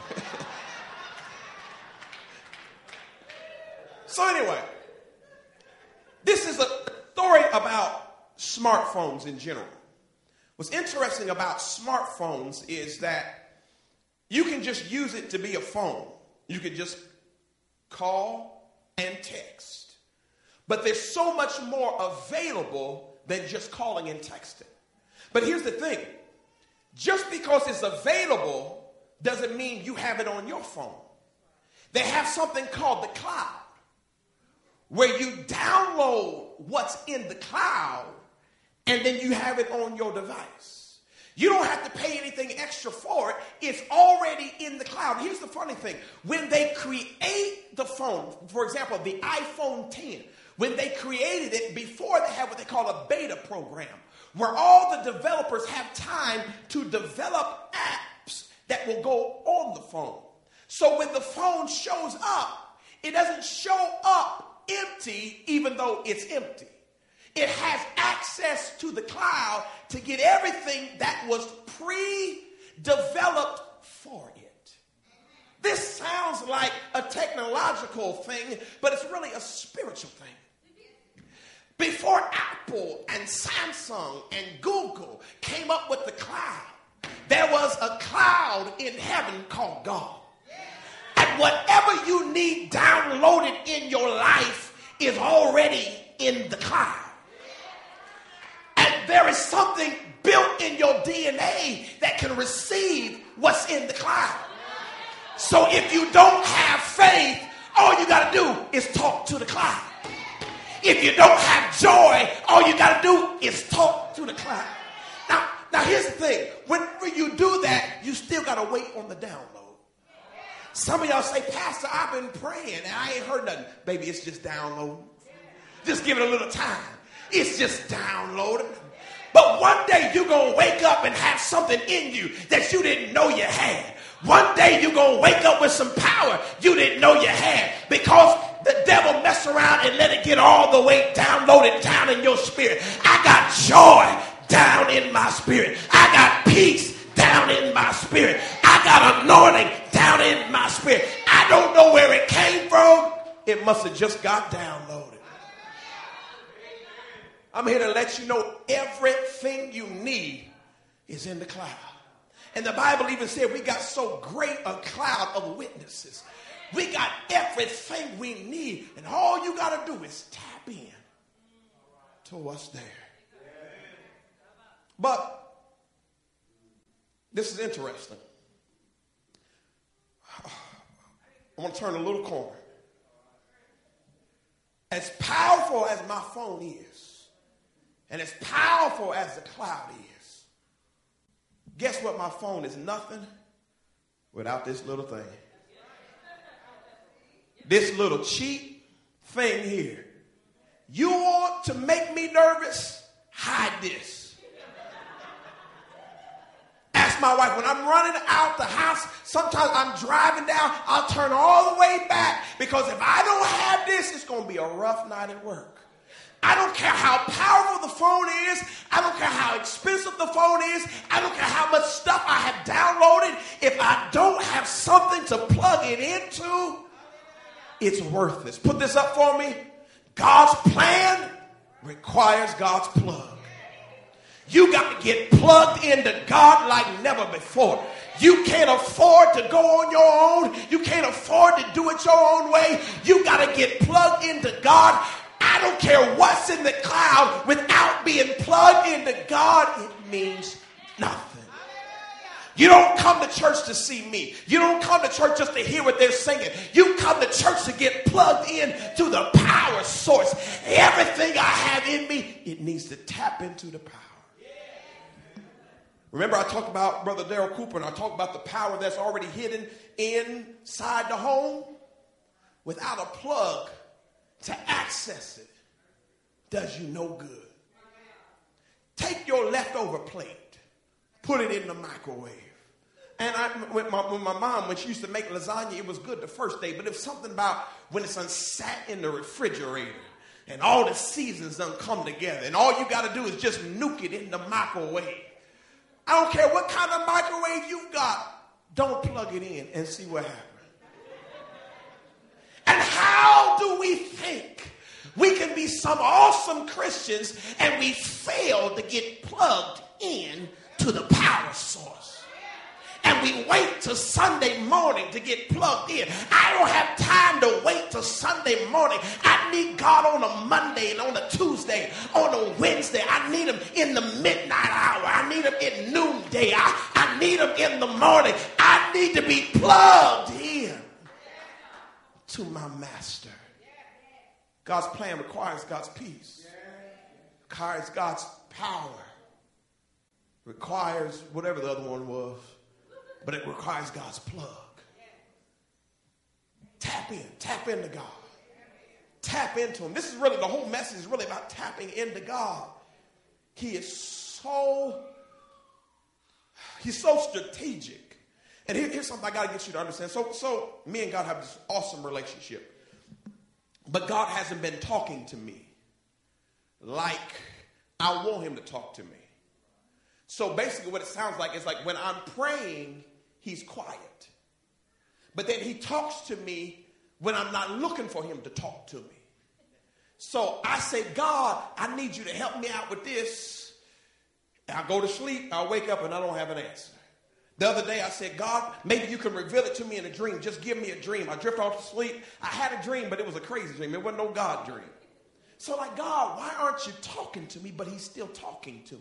So anyway, this is a story about smartphones in general. What's interesting about smartphones is that you can just use it to be a phone. You can just call and text. But there's so much more available than just calling and texting. But here's the thing. Just because it's available doesn't mean you have it on your phone. They have something called the cloud, where you download what's in the cloud and then you have it on your device. You don't have to pay anything extra for it. It's already in the cloud. Here's the funny thing. When they create the phone, for example, the iPhone ten, when they created it, before they had what they call a beta program, where all the developers have time to develop apps that will go on the phone. So when the phone shows up, it doesn't show up empty, even though it's empty. It has access to the cloud to get everything that was pre-developed for it. This sounds like a technological thing, but it's really a spiritual thing. Before Apple and Samsung and Google came up with the cloud, there was a cloud in heaven called God. And whatever you need downloaded in your life is already in the cloud. And there is something built in your D N A that can receive what's in the cloud. So if you don't have faith, all you got to do is talk to the cloud. If you don't have joy, all you got to do is talk to the cloud. Now, now here's the thing. Whenever you do that, you still got to wait on the download. Some of y'all say, Pastor, I've been praying and I ain't heard nothing. Baby, it's just downloading. Just give it a little time. It's just downloading. But one day you're going to wake up and have something in you that you didn't know you had. One day you're going to wake up with some power you didn't know you had, because the devil messed around and let it get all the way downloaded down in your spirit. I got joy down in my spirit. I got peace down in my spirit. I got anointing down in my spirit. I don't know where it came from. It must have just got downloaded. I'm here to let you know everything you need is in the cloud. And the Bible even said we got so great a cloud of witnesses. We got everything we need. And all you got to do is tap in to what's there. But this is interesting. I want to turn a little corner. As powerful as my phone is, and as powerful as the cloud is, guess what? My phone is nothing without this little thing. This little cheap thing here. You want to make me nervous? Hide this. Ask my wife, when I'm running out the house, sometimes I'm driving down, I'll turn all the way back, because if I don't have this, it's going to be a rough night at work. I don't care how powerful the phone is. I don't care how expensive the phone is. I don't care how much stuff I have downloaded. If I don't have something to plug it into, it's worthless. Put this up for me. God's plan requires God's plug. You got to get plugged into God like never before. You can't afford to go on your own. You can't afford to do it your own way. You got to get plugged into God. I don't care what's in the cloud. Without being plugged into God, it means nothing. You don't come to church to see me. You don't come to church just to hear what they're singing. You come to church to get plugged in to the power source. Everything I have in me, it needs to tap into the power. Remember, I talked about Brother Darrell Cooper, and I talked about the power that's already hidden inside the home. Without a plug to access it, does you no good. Take your leftover plate, put it in the microwave. And I, with, my, with my mom, when she used to make lasagna, it was good the first day, but it was something about when it's unsat in the refrigerator and all the seasons done come together, and all you got to do is just nuke it in the microwave. I don't care what kind of microwave you've got, don't plug it in and see what happens. And how do we think we can be some awesome Christians and we fail to get plugged in to the power source? And we wait till Sunday morning to get plugged in. I don't have time to wait till Sunday morning. I need God on a Monday and on a Tuesday, on a Wednesday. I need him in the midnight hour. I need him in noonday. I, I need him in the morning. I need to be plugged in to my master. God's plan requires God's peace, requires God's power, requires whatever the other one was, but it requires God's plug. Tap in, tap into God. Tap into him. This is really, the whole message is really about tapping into God. He is so, he's so strategic. And here, here's something I got to get you to understand. So, so me and God have this awesome relationship. But God hasn't been talking to me like I want him to talk to me. So basically what it sounds like is like when I'm praying, he's quiet. But then he talks to me when I'm not looking for him to talk to me. So I say, God, I need you to help me out with this. I go to sleep, I wake up, and I don't have an answer. The other day I said, God, maybe you can reveal it to me in a dream. Just give me a dream. I drift off to sleep. I had a dream, but it was a crazy dream. It wasn't no God dream. So like, God, why aren't you talking to me? But he's still talking to me.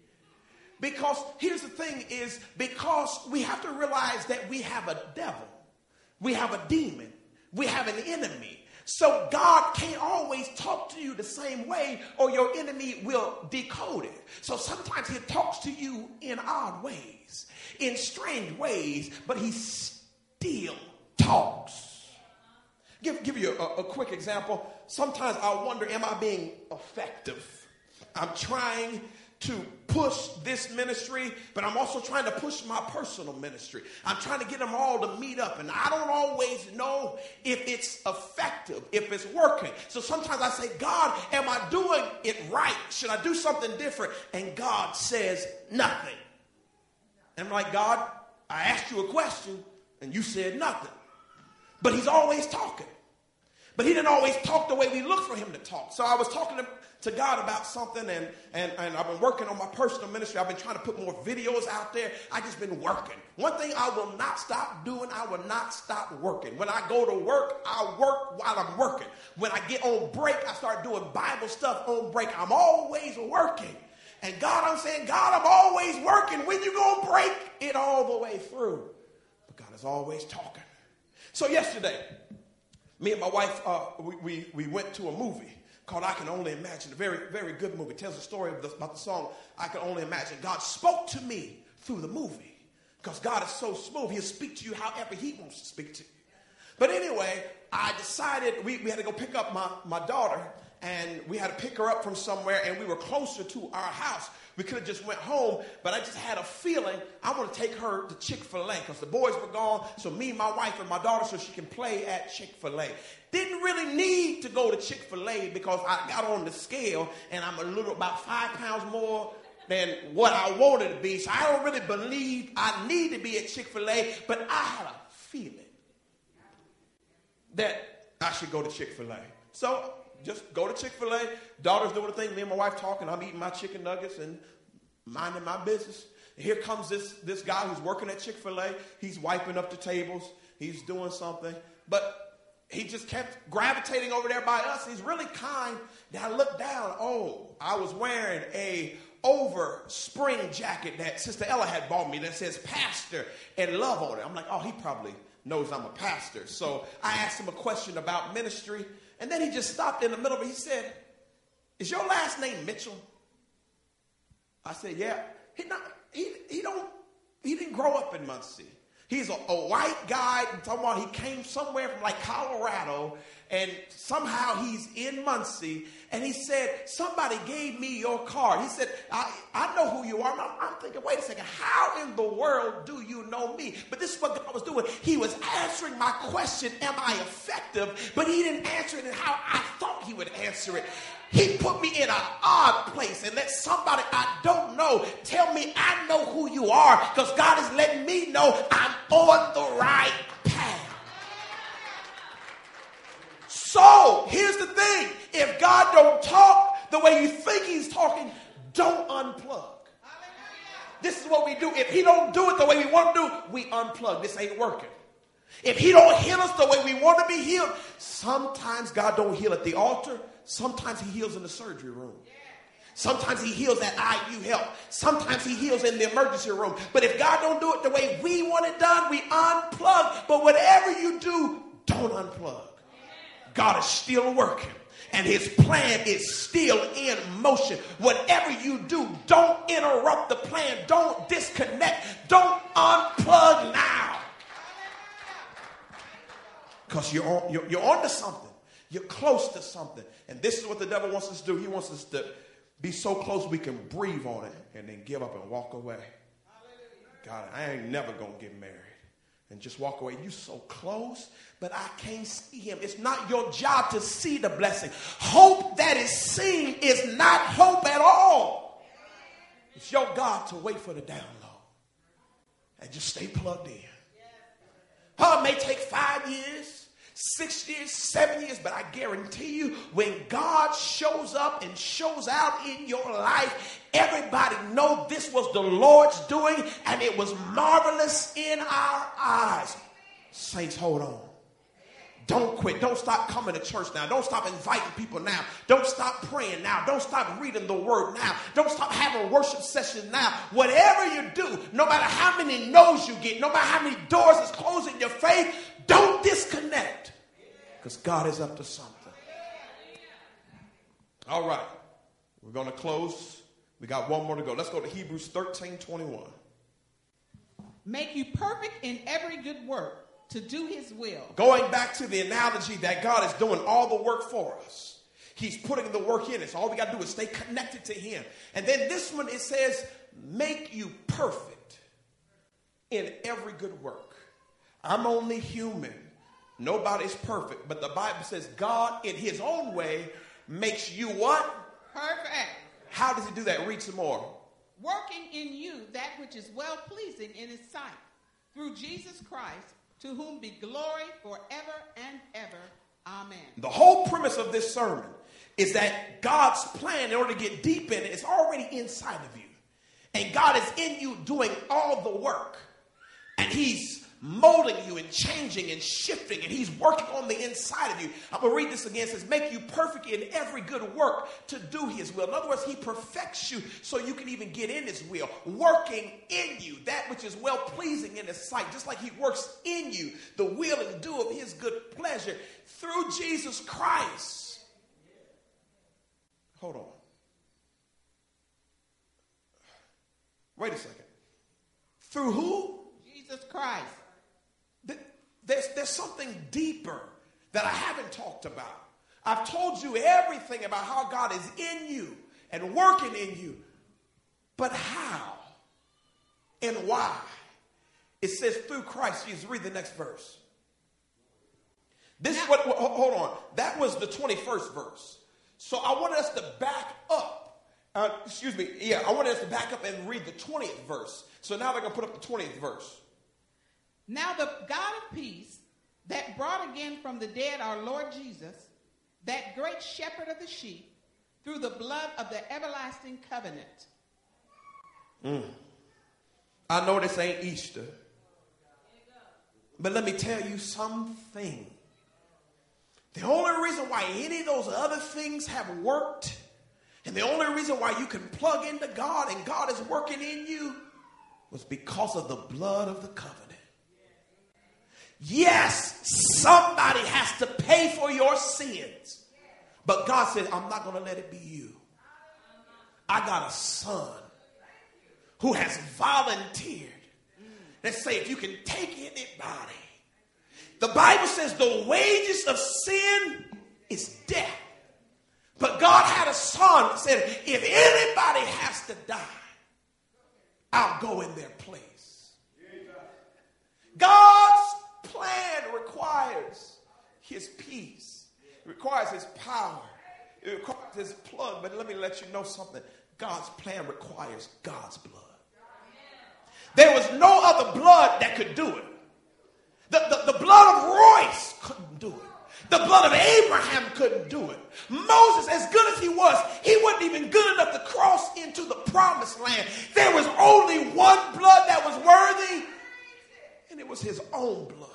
Because here's the thing is, because we have to realize that we have a devil. We have a demon. We have an enemy. So God can't always talk to you the same way or your enemy will decode it. So sometimes he talks to you in odd ways, in strange ways, but he still talks. Give, give you a, a quick example. Sometimes I wonder, am I being effective? I'm trying to push this ministry, but I'm also trying to push my personal ministry. I'm trying to get them all to meet up, and I don't always know if it's effective, if it's working. So sometimes I say, God, am I doing it right? Should I do something different? And God says nothing. And I'm like, God, I asked you a question, and you said nothing. But he's always talking. But he didn't always talk the way we look for him to talk. So I was talking to, to God about something, and, and, and I've been working on my personal ministry. I've been trying to put more videos out there. I just been working. One thing I will not stop doing, I will not stop working. When I go to work, I work while I'm working. When I get on break, I start doing Bible stuff on break. I'm always working. And God, I'm saying, God, I'm always working. When you going to break it all the way through? But God is always talking. So yesterday, me and my wife, uh, we, we, we went to a movie called I Can Only Imagine. A very, very good movie. It tells the story of the, about the song I Can Only Imagine. God spoke to me through the movie because God is so smooth. He'll speak to you however he wants to speak to you. But anyway, I decided we, we had to go pick up my, my daughter, and we had to pick her up from somewhere, and we were closer to our house. We could have just went home, but I just had a feeling I want to take her to Chick-fil-A because the boys were gone, so me, my wife, and my daughter, so she can play at Chick-fil-A. Didn't really need to go to Chick-fil-A because I got on the scale, and I'm a little, about five pounds more than what I wanted to be, so I don't really believe I need to be at Chick-fil-A, but I had a feeling that I should go to Chick-fil-A. So just go to Chick-fil-A. Daughter's doing the thing. Me and my wife talking. I'm eating my chicken nuggets and minding my business. And here comes this, this guy who's working at Chick-fil-A. He's wiping up the tables. He's doing something. But he just kept gravitating over there by us. He's really kind. Then I looked down. Oh, I was wearing a over spring jacket that Sister Ella had bought me that says pastor and love on it. I'm like, oh, he probably knows I'm a pastor. So I asked him a question about ministry. And then he just stopped in the middle of it. He said, is your last name Mitchell? I said, yeah. He not, he he don't he didn't grow up in Muncie. He's a, a white guy. I'm talking about he came somewhere from like Colorado, and somehow he's in Muncie. And he said, somebody gave me your card. He said, I, I know who you are. And I'm, I'm thinking, wait a second, how in the world do you know me? But this is what God was doing. He was answering my question, am I effective? But he didn't answer it in how I thought he would answer it. He put me in an odd place and let somebody I don't know tell me I know who you are, because God is letting me know I'm on the right path. So here's the thing. If God don't talk the way you think he's talking, don't unplug. this is what we do. If he don't do it the way we want to do, we unplug. This ain't working. If he don't heal us the way we want to be healed, sometimes God don't heal at the altar. Sometimes he heals in the surgery room. Sometimes he heals at I U Help. Sometimes he heals in the emergency room. But if God don't do it the way we want it done, we unplug. But whatever you do, don't unplug. God is still working. And his plan is still in motion. Whatever you do, don't interrupt the plan. Don't disconnect. Don't unplug now. Because you're, on, you're, you're on to something. You're close to something. And this is what the devil wants us to do. He wants us to be so close we can breathe on it and then give up and walk away. God, I ain't never going to get married. And just walk away. You so close, but I can't see him. It's not your job to see the blessing. Hope that is seen is not hope at all. It's your God to wait for the download and just stay plugged in. Oh, it may take five years, six years, seven years, but I guarantee you when God shows up and shows out in your life, everybody know this was the Lord's doing and it was marvelous in our eyes. Saints, hold on. Don't quit. Don't stop coming to church now. Don't stop inviting people now. Don't stop praying now. Don't stop reading the word now. Don't stop having worship sessions now. Whatever you do, no matter how many no's you get, no matter how many doors is closed in your faith, don't disconnect. Because God is up to something. All right. We're going to close. We got one more to go. Let's go to Hebrews thirteen twenty-one. Make you perfect in every good work to do his will. Going back to the analogy that God is doing all the work for us. He's putting the work in us. All we got to do is stay connected to him. And then this one, it says, make you perfect in every good work. I'm only human. Nobody's perfect. But the Bible says God in his own way makes you what? Perfect. How does he do that? Read some more. Working in you that which is well pleasing in his sight. Through Jesus Christ, to whom be glory forever and ever. Amen. The whole premise of this sermon is that God's plan, in order to get deep in it, is already inside of you. And God is in you doing all the work. And he's molding you and changing and shifting, and he's working on the inside of you. I'm going to read this again. It says, make you perfect in every good work to do his will. In other words, he perfects you so you can even get in his will, working in you that which is well pleasing in his sight, just like he works in you the will and do of his good pleasure through Jesus Christ. Hold on. Wait a second. Through who? Jesus Christ. There's, there's something deeper that I haven't talked about. I've told you everything about how God is in you and working in you. But how and why? It says through Christ Jesus. Read the next verse. This is what, hold on. That was the twenty-first verse. So I wanted us to back up. Uh, excuse me. Yeah, I wanted us to back up and read the twentieth verse. So now they're going to put up the twentieth verse. Now the God of peace that brought again from the dead our Lord Jesus, that great shepherd of the sheep, through the blood of the everlasting covenant. Mm. I know this ain't Easter, but let me tell you something. The only reason why any of those other things have worked, and the only reason why you can plug into God and God is working in you, was because of the blood of the covenant. Yes, somebody has to pay for your sins. But God said, I'm not going to let it be you. I got a son who has volunteered. Let's say if you can take anybody. The Bible says the wages of sin is death. But God had a son that said, if anybody has to die, I'll go in their place. God's plan requires his peace. It requires his power. It requires his blood. But let me let you know something. God's plan requires God's blood. There was no other blood that could do it. The, the, the blood of Royce couldn't do it. The blood of Abraham couldn't do it. Moses, as good as he was, he wasn't even good enough to cross into the promised land. There was only one blood that was worthy, and it was his own blood.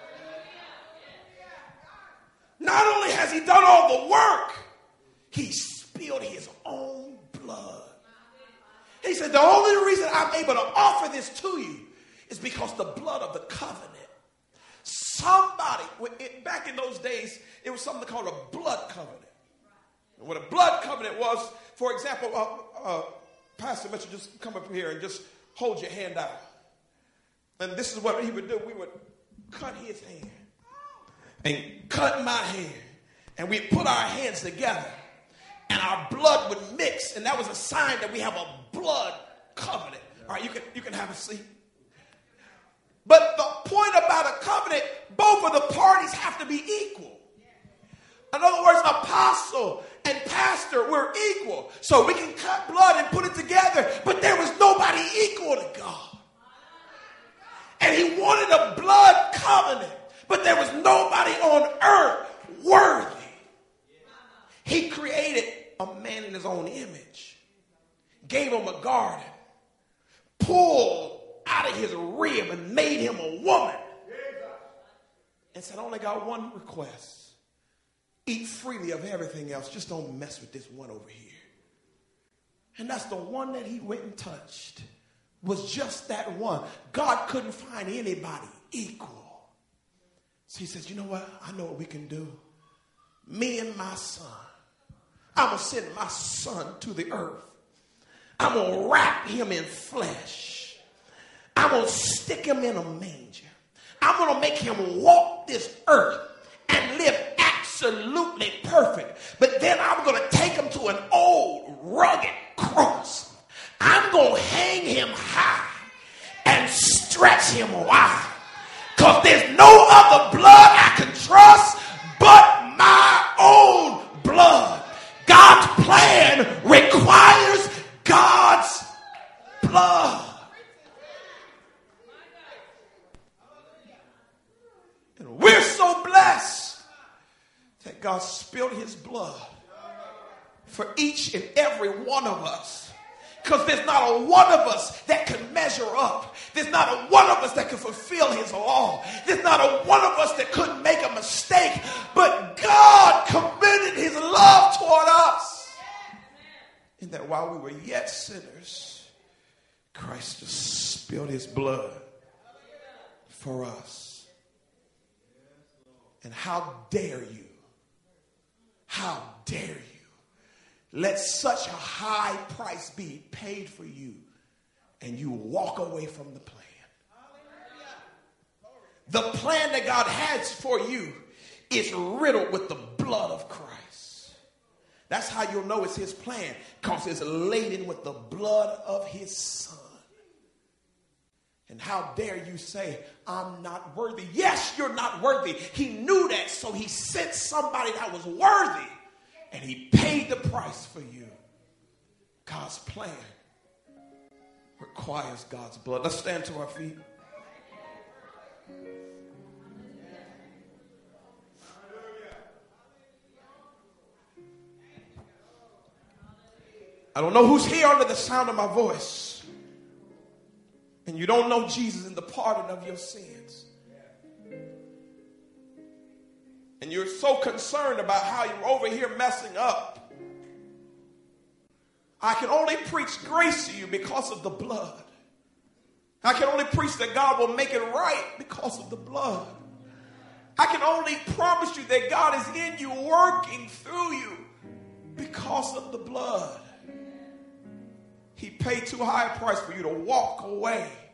Not only has he done all the work, he spilled his own blood. He said, the only reason I'm able to offer this to you is because the blood of the covenant. Somebody, back in those days, it was something called a blood covenant. And what a blood covenant was, for example, uh, uh, Pastor Mitchell, just come up here and just hold your hand out. And this is what he would do. We would cut his hand and cut my hand. And we'd put our hands together. And our blood would mix. And that was a sign that we have a blood covenant. All right, you can, you can have a seat. But the point about a covenant, both of the parties have to be equal. In other words, apostle and pastor, we're equal. So we can cut blood and put it together. But there was nobody equal to God. And he wanted a blood covenant. But there was nobody on earth worthy. He created a man in his own image. Gave him a garden. Pulled out of his rib and made him a woman. And said, I only got one request. Eat freely of everything else. Just don't mess with this one over here. And that's the one that he went and touched. Was just that one. God couldn't find anybody equal. So he says, you know what? I know what we can do. Me and my son. I'm going to send my son to the earth. I'm going to wrap him in flesh. I'm going to stick him in a manger. I'm going to make him walk this earth and live absolutely perfect. But then I'm going to take him to an old rugged cross. I'm going to hang him high and stretch him wide. Because there's no other blood I can trust but my own blood. God's plan requires God's blood. And we're so blessed that God spilled his blood for each and every one of us. Because there's not a one of us that can measure up. There's not a one of us that can fulfill his law. There's not a one of us that couldn't make a mistake. But God commended his love toward us. In that while we were yet sinners, Christ just spilled his blood for us. And how dare you? How dare you? Let such a high price be paid for you and you walk away from the plan. The plan that God has for you is riddled with the blood of Christ. That's how you'll know it's his plan, because it's laden with the blood of his son. And how dare you say, I'm not worthy? Yes, you're not worthy. He knew that, so he sent somebody that was worthy. And he paid the price for you. God's plan requires God's blood. Let's stand to our feet. I don't know who's here under the sound of my voice, and you don't know Jesus in the pardon of your sins. And you're so concerned about how you're over here messing up. I can only preach grace to you because of the blood. I can only preach that God will make it right because of the blood. I can only promise you that God is in you, working through you because of the blood. He paid too high a price for you to walk away